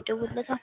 ይደውልለታል።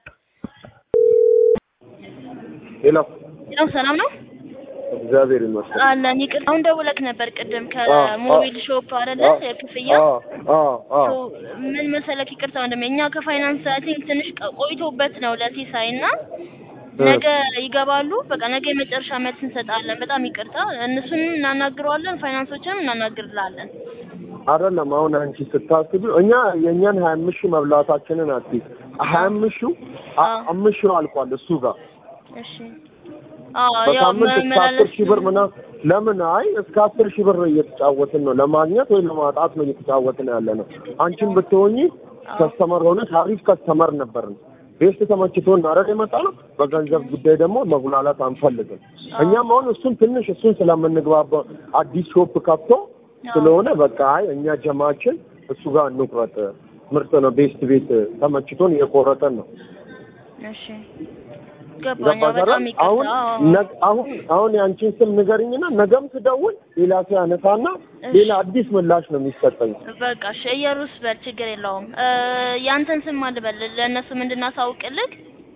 ሄሎ ሰላም ነው? እግዚአብሔር ይመስገን አለን። ይቅርታ አሁን ደውለክ ነበር ቅድም ከሞቢል ሾፕ አይደለ? የክፍያ ምን መሰለክ፣ ይቅርታ ወንድሜ፣ እኛ ከፋይናንስ አይ ቲንክ ትንሽ ቆይቶበት ነው ለሲሳይና ነገ ይገባሉ። በቃ ነገ የመጨረሻ መልስ እንሰጣለን። በጣም ይቅርታ፣ እነሱን እናናግረዋለን፣ ፋይናንሶችንም እናናግርላለን። አይደለም አሁን አንቺ ስታስቢ እኛ የኛን 25 ሺህ መብላታችንን አትይ 25 ሺህ 5 ሺህ አልቋል እሱ ጋር። እሺ በሳምንት እስከ 10 ሺህ ብር ለምን አይ እስከ 10 ሺህ ብር እየተጫወትን ነው፣ ለማግኘት ወይ ለማጣት ነው እየተጫወትን ያለ ነው። አንቺን ብትሆኚ ከስተመር ሆነሽ አሪፍ ከስተመር ነበርን። ቤት ተመችቶን አረድ የመጣ ነው። በገንዘብ ጉዳይ ደግሞ መጉላላት አንፈልግም። እኛም አሁን እሱን ስለምንግባባ አዲስ ሾፕ ከፍቶ ስለሆነ በቃ አይ እኛ ጀማችን እሱ ጋር እንቁረጥ፣ ምርጥ ነው፣ ቤት ተመችቶን እየቆረጠን ነው። እሺ ገባኝ። በጣም ይቅርታ። አሁን ያንቺን ስም ንገሪኝና ነገም ትደውል ሌላ ሰው ያነሳና ሌላ አዲስ ምላሽ ነው የሚሰጠኝ። በቃ እሺ ኢየሩስ በል፣ ችግር የለውም። ያንተን ስም አልበል ለእነሱም እንድናሳውቅልህ።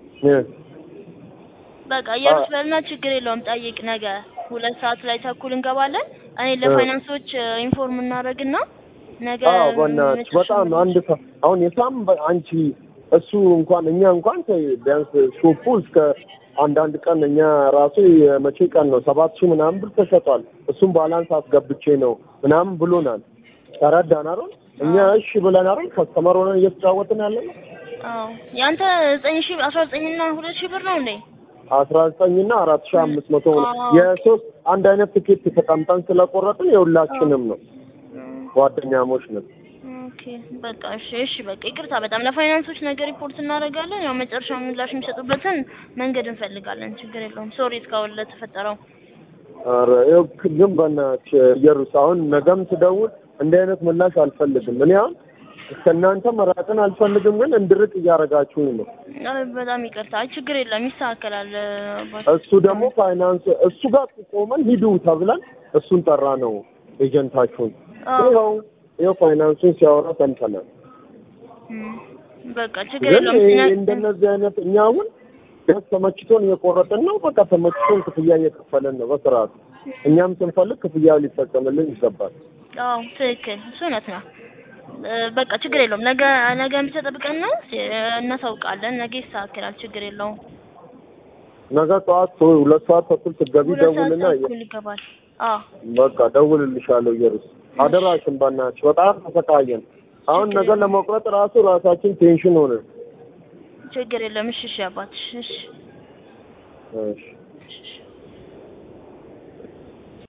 በቃ ኢየሩስ በልና ችግር የለውም። ጠይቅ። ነገ 2 ሰዓት ላይ ተኩል እንገባለን። እኔ ለፋይናንሶች ኢንፎርም እናደርግና ነገ በጣም አንድ ሰው አሁን የሳም አንቺ እሱ እንኳን እኛ እንኳን ቢያንስ ሾፑ እስከ አንዳንድ ቀን እኛ ራሱ የመቼ ቀን ነው 7000 ምናምን ብር ተሸጧል። እሱም ባላንስ አስገብቼ ነው ምናምን ብሎናል። ተረዳን አይደል? እኛ እሺ ብለን አይደል ከስተመር ሆነን እየተጫወትን ያለነው። ያንተ 9000 19 እና 2000 ብር ነው እንዴ? 19 እና 4500 ነው። የሶስት አንድ አይነት ትኬት ተቀምጠን ስለቆረጥን የሁላችንም ነው። ጓደኛሞች ነን። ኦኬ በቃ እሺ በቃ ይቅርታ በጣም ለፋይናንሶች ነገር ሪፖርት እናደርጋለን። ያው መጨረሻው ምላሽ የሚሰጡበትን መንገድ እንፈልጋለን። ችግር የለውም። ሶሪ እስካሁን ለተፈጠረው። ኧረ ግን በእናትሽ ኢየሩስ አሁን ነገም ትደውል እንዲህ አይነት ምላሽ አልፈልግም። እኔ አሁን ከእናንተ መራቅን አልፈልግም፣ ግን እንድርቅ እያደረጋችሁኝ ነው። በጣም ይቅርታ። ችግር የለም ይስተካከላል። እሱ ደግሞ ፋይናንስ እሱ ጋር ቆመን ሂዱ ተብለን እሱን ጠራ ነው ኤጀንታችሁን። ይኸው ፋይናንሱን ሲያወራ ሰምተናል። በቃ ችግር የለውም። እንደነዚህ አይነት እኛ አሁን ተመችቶን እየቆረጥን ነው። በቃ ተመችቶን ክፍያ እየከፈለን ነው በስርዓቱ። እኛም ስንፈልግ ክፍያው ሊፈጸምልን ይገባል። ትክክል። እሱ እውነት ነው። በቃ ችግር የለውም። ነገ ተጠብቀን ነው እናሳውቃለን። ነገ ይስተካከላል። ችግር የለውም። ነገ ጠዋት 2 ሰዓት ተኩል ስትገቢ ደውልና ይገባል። በቃ ደውልልሻለሁ ኢየሩስ። አደራሽን በእናትሽ በጣም ተሰቃየን። አሁን ነገ ለመቁረጥ ራሳችን ቴንሽን ሆነ። ችግር የለም። እሺ አባትሽ። እሺ